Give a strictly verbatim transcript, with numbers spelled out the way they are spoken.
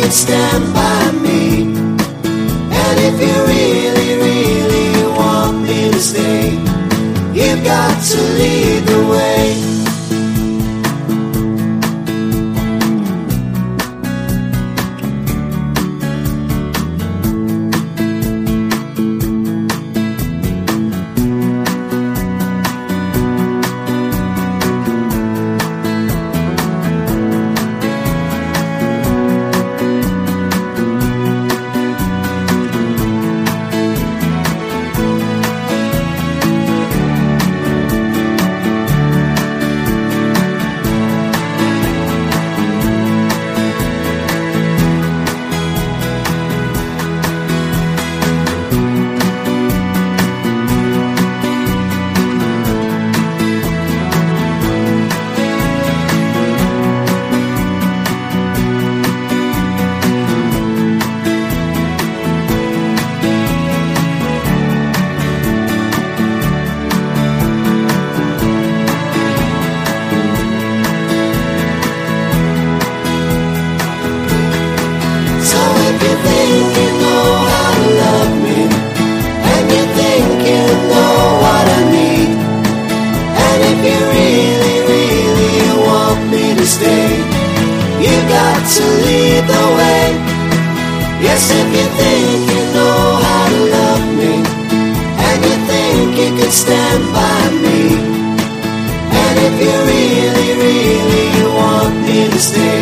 can stand by me. And if you really, really want me to stay, you've got to lead the way. To lead the way. Yes, if you think you know how to love me, and you think you can stand by me, and if you really, really want me to stay,